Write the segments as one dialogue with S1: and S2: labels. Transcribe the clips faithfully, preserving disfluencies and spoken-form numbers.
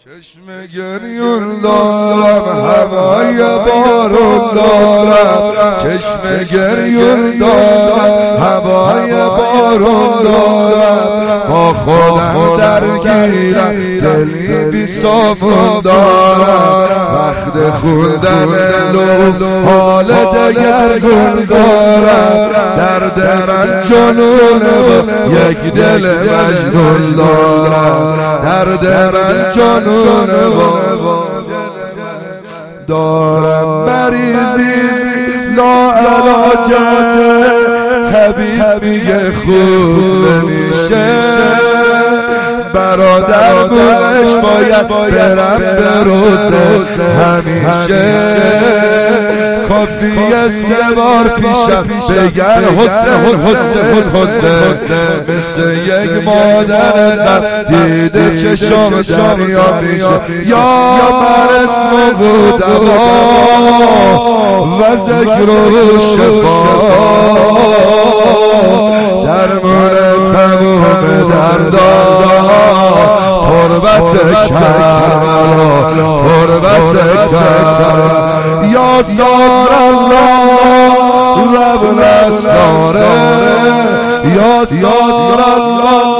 S1: چشم گریون دارم هوای بارون دارم، چشم گریون دارم هوای بارون دارم، با خودم درگیرم دلی بی سامون دارم، وقت خوندن لوح حال دگرگون دارم، درد من جنونه و یک دل مجنون دارم، درد من جنونه دارم، مریضی لاعلاجه طبیب میگه خوب نمیشه، برادر بونش باید برم به روزه همیشه، کافیه سه بار پیشم بگر حسین حسین حسین، مثل یک مادر در دیده چشم دریا میشه، یا من اسم بودم و ذکر و شفا درمان تمام دردا، تربت کربلا تربت کربلا، یا سار الله و ابن ساره، یا سار الله.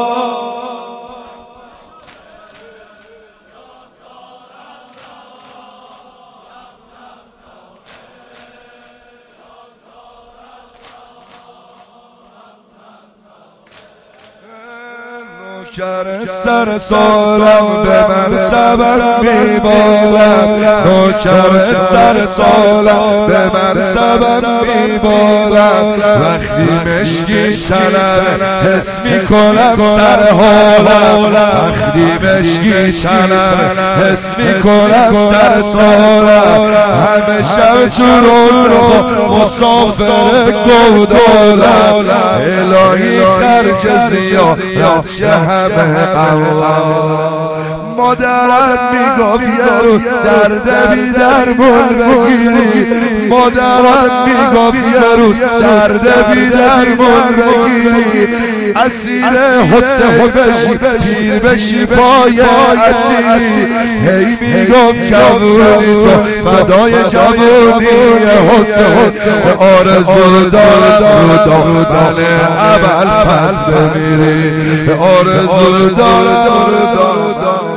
S1: نوکر سر سالم به من سبب میبارم، نوکر سر سالم به من سبب میبارم، وقتی مشکی تنم حس میکنم سر حالم، وقتی مشکی تنم حس میکنم سر سالم، همه شب تو رو مسافر گودالم، الهی خرج زیارت شه همه قوام، مادرم میگفت یه رو درد بی درمون بگیری، مادرم میگفت یه روز درد بی درمون بگیری، اسیر حسین بشی پیر بشی پای اسیری، هی میگفت جوونی تو فدای جوونی حسین، آرزو دارم رو دامن ابوالفضل بمیری، آرزو دارم رو دامن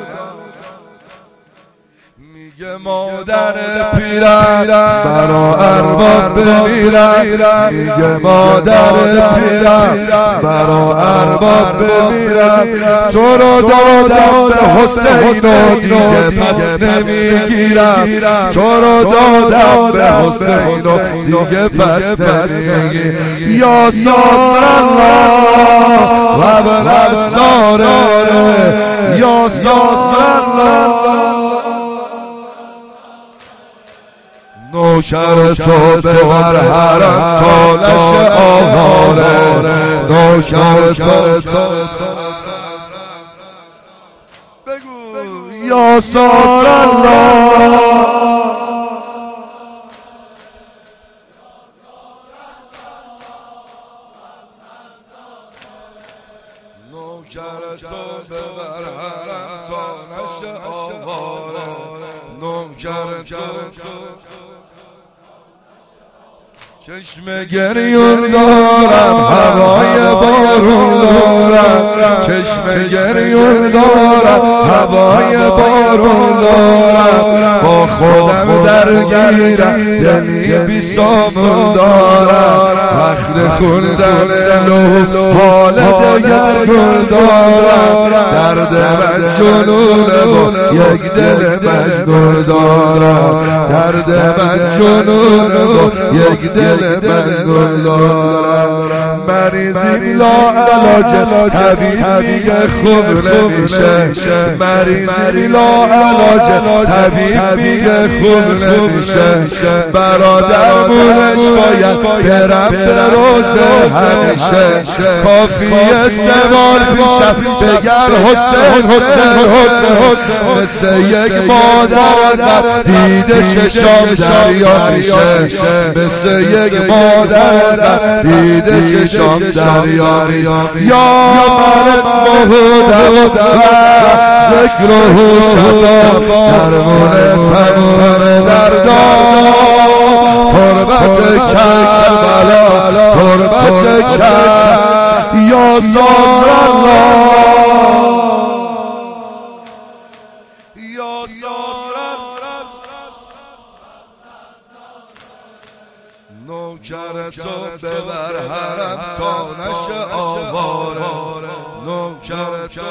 S1: مادر پیرم برا ارباب بمیرم، میگه مادر پیرم برا ارباب بمیرم، تو رو دادم به حسین و دیگه پس نمیگیرم، تو رو دادم به حسین و دیگه پس نمیگیرم، یا سار الله و ابن ساره، یا سار الله. نوکر تو ببر حرم تا لش آواره، نوکر تو بگو یا سار الله، نوکر تو ببر حرم تا لش آواره، نوکر تو چشم گریون دارم هوای بارون دارم، چشم گریون دارم هوای بارون دارم، با خودم درگیرم دلی بی سامون دارم، وقت خوندن لوح حال دگرگون دارم، درد من جنونه و یک دل مجنون دارم، درد من جنونه و یک دل مجنون دارم، مریضی لاعلاجه طبیب میگه خوب نمیشه، مریضی لاعلاجه طبیب میگه خوب نمیشه، برادر بونش باید برم به روزه همیشه، کافیه سه بار پیشم بگر حسین حسین حسین، مثل یک مادر در دیده چشم دریا میشه، مثل یک مادر در دیده چشم چشام دریا میشه یا من اسمه دوا و ذکره شفا درمان تمام دردان تربت کربلا تربت کرد یا زار الله یا زار نوکر تو ببر حرم تا نشه آواره نوکر تو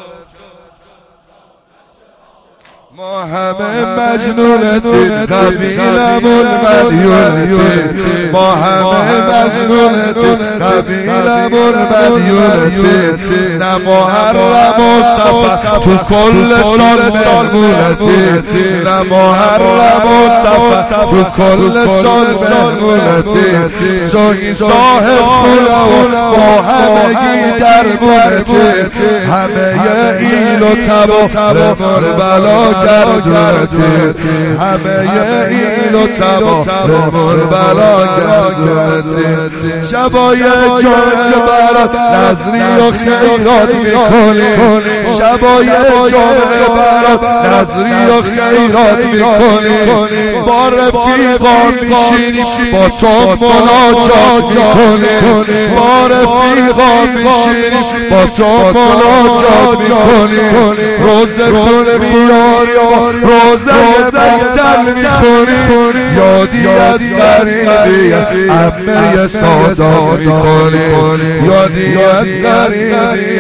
S1: ما همه مجنونتیم قبیلمون مدیونتیم ما همه مجنونتیم قبیلمون مدیونتیم نه محرم و صفر تو کل سال مهمونتیم نه محرم و صفر تو کل سال مهمونتیم توی صاحب خونه و با همگی درمونتیم همه ایل و تبا مربلا گردونتی همه ایل و تبا مربلا گردونتی شبای جمعه برات نظری و خیرات میکنی شبای جمعه برات نظری و خیرات میکنی با رفیقا میشینی با تو مناجات میکنی با رفیقا میشینی با تو مناجات میکنی روزه خونه میاری روزه مقتل میخونی یادی از غریبی عمه سادات میکنی یادی از غریبی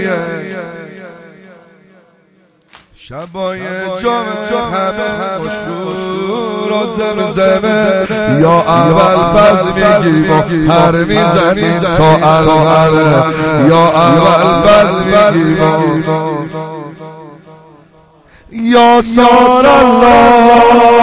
S1: شبای جمعه همه مشهور و زمزمه یا اول فضل میگیم و هر میزنیم تا الغره یا اول فضل میگیم یا سار الله